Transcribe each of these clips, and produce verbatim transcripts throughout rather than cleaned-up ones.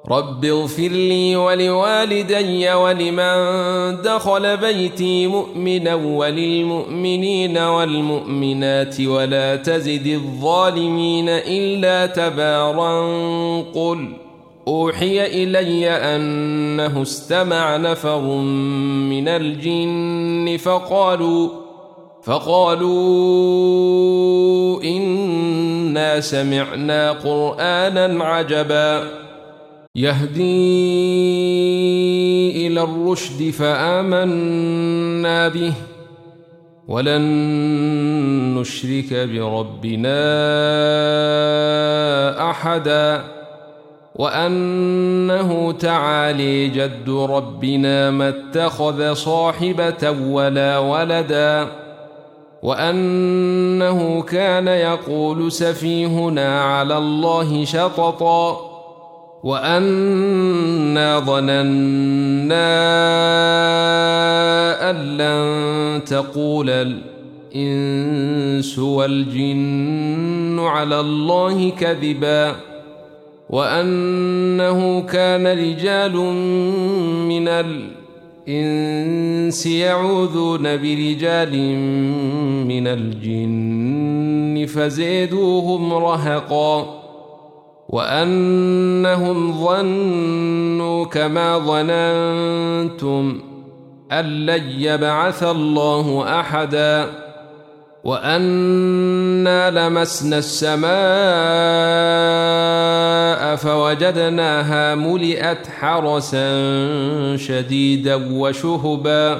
رب اغفر لي ولوالدي ولمن دخل بيتي مؤمنا وللمؤمنين والمؤمنات ولا تزد الظالمين إلا تبارا. قل أوحي إلي أنه استمع نفر من الجن فقالوا فقالوا إنا سمعنا قرآنا عجبا يهدي إلى الرشد فآمنا به ولن نشرك بربنا أحدا وأنه تعالي جد ربنا ما اتخذ صاحبة ولا ولدا وأنه كان يقول سفيهنا على الله شططا وأنا ظننا أن لن تقول الإنس والجن على الله كذبا وأنه كان رجال من الإنس يعوذون برجال من الجن فزيدوهم رهقا وأنهم ظنوا كما ظننتم أن لن يبعث الله أحدا وأنا لمسنا السماء فوجدناها ملئت حرسا شديدا وشهبا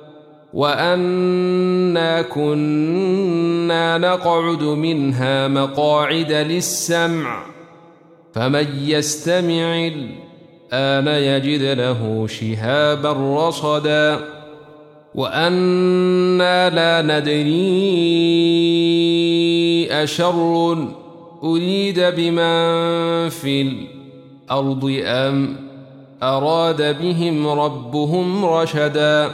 وأنا كنا نقعد منها مقاعد للسمع فمن يستمع الآن يجد له شهابا رصدا وأنا لا ندري أشر أريد بمن في الأرض أم أراد بهم ربهم رشدا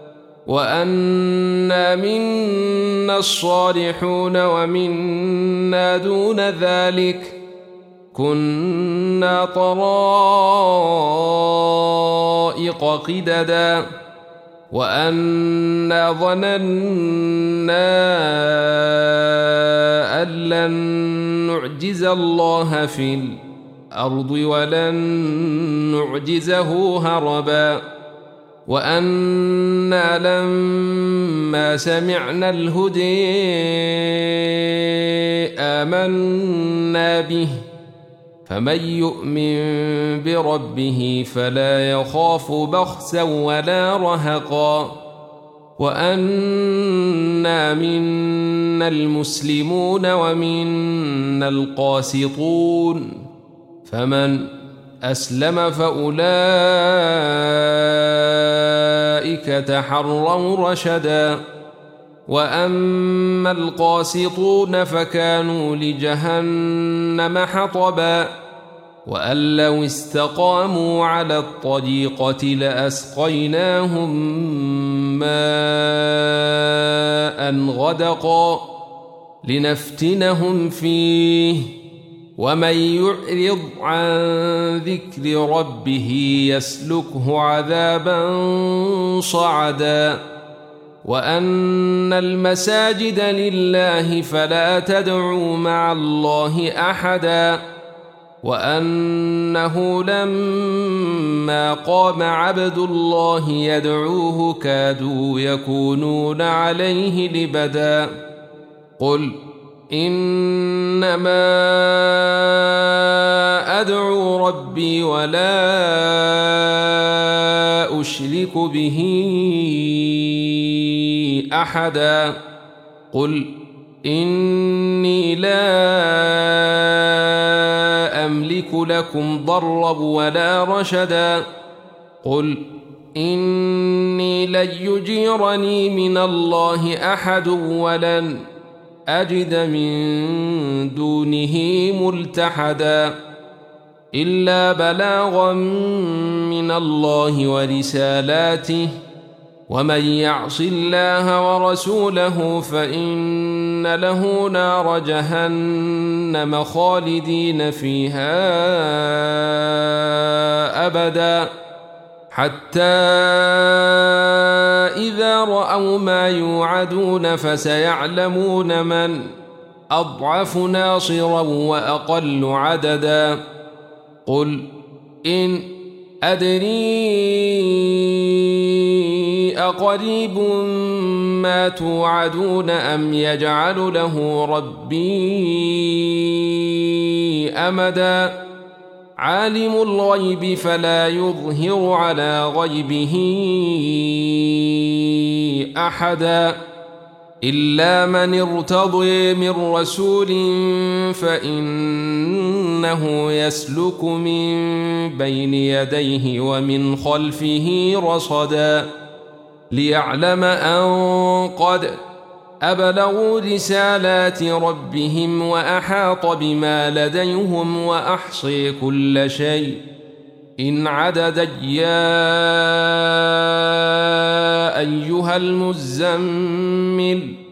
وأنا منا الصالحون ومنا دون ذلك كنا طرائق قددا وأنا ظننا أن لن نعجز الله في الأرض ولن نعجزه هربا وأنا لما سمعنا الهدي آمنا به فمن يؤمن بربه فلا يخاف بخسا ولا رهقا وأنا منا المسلمون ومنا القاسطون فمن أسلم فأولئك تحروا رشدا وأما القاسطون فكانوا لجهنم حطبا وأن لو استقاموا على الطريقة لأسقيناهم ماء غدقا لنفتنهم فيه ومن يعرض عن ذكر ربه يسلكه عذابا صعدا وأن المساجد لله فلا تدعوا مع الله أحدا وأنه لما قام عبد الله يدعوه كادوا يكونون عليه لبدا قل إنما أدعو ربي ولا أشرك به أحدا قل إني لا أملك لكم ضرا ولا رشدا قل إني لن يجيرني من الله أحد ولن أجد من دونه ملتحدا إلا بلاغا من الله ورسالاته ومن يعص الله ورسوله فإن له نار جهنم خالدين فيها أبدا حتى إذا رأوا ما يوعدون فسيعلمون من أضعف ناصرا وأقل عددا قل إن أدري أقريب ما توعدون أم يجعل له ربي أمدا عالم الغيب فلا يظهر على غيبه أحدا إلا من ارتضي من رسول فإنه يسلك من بين يديه ومن خلفه رصدا ليعلم أن قد أبلغوا رسالات ربهم وأحاط بما لديهم وأحصي كل شيء إن عددا يا أيها المزمل